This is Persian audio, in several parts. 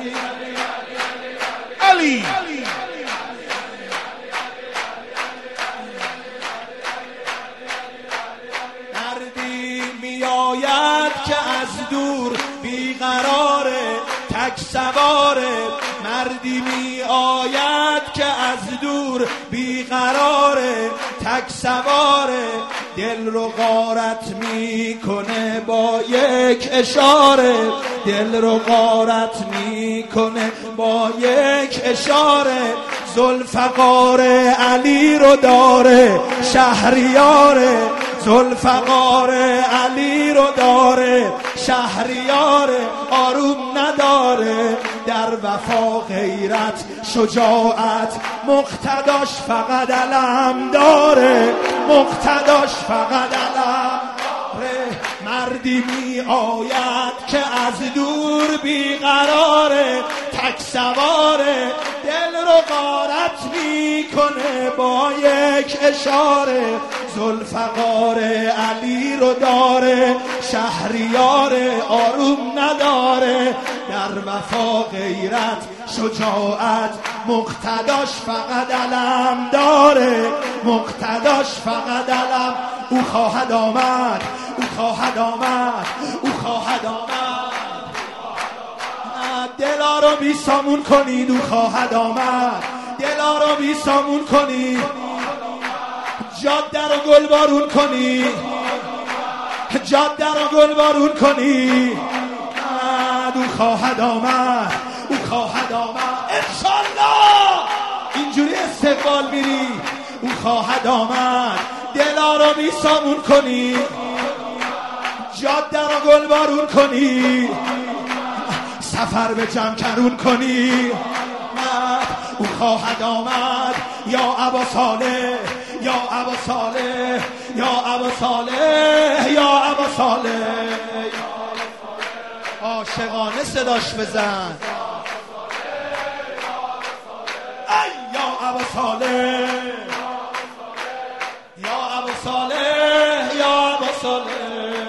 علی. مردی میآید که از دور بیقراره تک سواره، مردی میآید که از دور بیقراره تک سواره، دل رو غارت میکنه با یک اشاره، دل رو غارت میکنه با یک اشاره، ذوالفقار علی رو داره شهریاره، ذوالفقار علی رو داره شهریاره، آروم نداره در وفا غیرت شجاعت، مقتداش فقط علم داره، مقتداش فقط علم داره. مردی می آید که از دور بیقراره تک سواره، دل رو غارت میکنه با یک اشاره، ذوالفقار علی رو داره شهریاره، آروم نداره در وفا غیرت شجاعت، مقتداش فقط علم داره، مقتداش فقط علم. او خواهد آمد، او خواهد آمد، او خواهد آمد، دلا رو بی سامون کنید، او خواهد آمد، دلا رو بی سامون کنید، جاده رو گل بارون کنید، جاده رو گل بارون کنید، او خواهد آمد، او خواهد آمد انشالله. اینجوری استقبال میری، او خواهد آمد، دلا رو بی سامون کنی، جاده رو گل بارون کنی، سفر به جمع کرون کنی، او خواهد آمد یا ابا صالح، یا ابا صالح، یا ابا صالح، یا ابا صالح. عاشقانه صداش بزن، ای یا ابا صالح، یا ابا صالح، یا ابا صالح.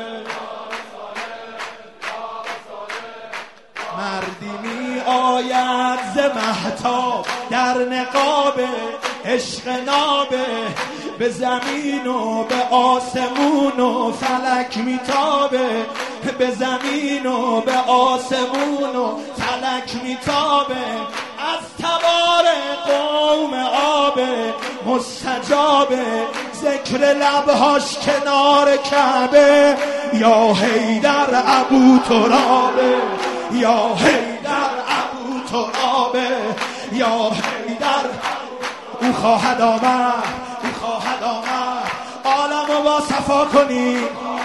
مردی می آید ز مهتاب در نقاب عشق نابه، به زمین و به آسمون و فلک میتابه، به زمین و به آسمون و فلک میتابه، از تبار قوم آبه مستجابه، ذکر لبهاش کنار کعبه، یا حیدر ابو ترابه، یا حیدر ابو ترابه، یا حیدر. او خواهد آمد، او خواهد آمد، عالمو با صفا کنی،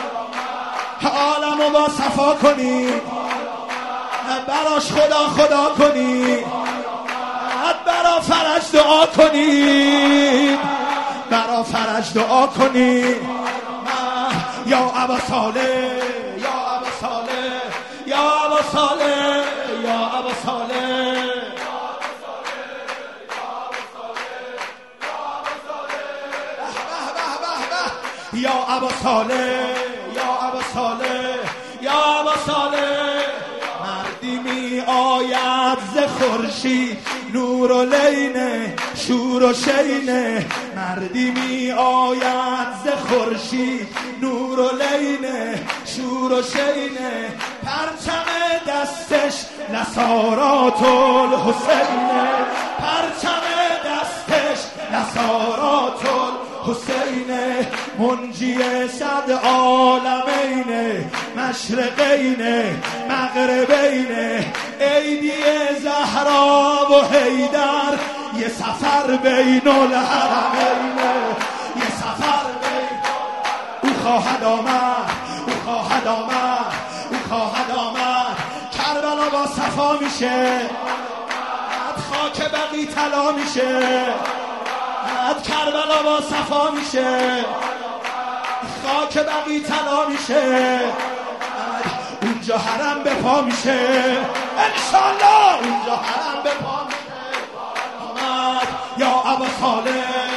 عالمو با صفا کنی، براش خدا خدا کنی، برا فرج دعا کنی، برا فرج دعا کنی، یا ابا صالح، یا ابا صالح، یا ابا صالح، یا ابا صالح، یا ابا صالح، یا ابا صالح، یا ابا صالح. مردی می آید ز خورشید نور و لینه شور و شینه، مردی می آید ز خورشید نور و لینه شور و شینه، پرچم دستش نصارات الحسینه، پرچم دستش نصارات الحسینه، منجی صد عالمینه مشرقینه مغربینه، عیدی زهرا و حیدر یه سفر بین الحرمینه، یه سفر بین. او خواهد آمد، او خواهد آمد، او خواهد آمد، کربلا با صفا میشه، خاک بقی طلا میشه، کربلا با صفا میشه، خاک بقی طلا میشه، اونجا حرم به پا میشه انشالله، اونجا حرم به پا میشه. آمد یا ابا صالح،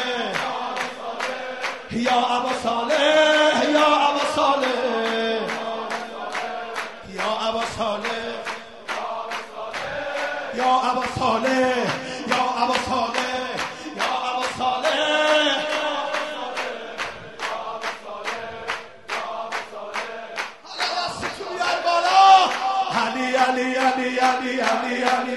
یا ابا صالح، یا ابا صالح، یا ابا صالح، یا ابا صالح یا ابا صالح یا ابا صالح حالا دستتون بیار بالا علی علی علی علی علی علی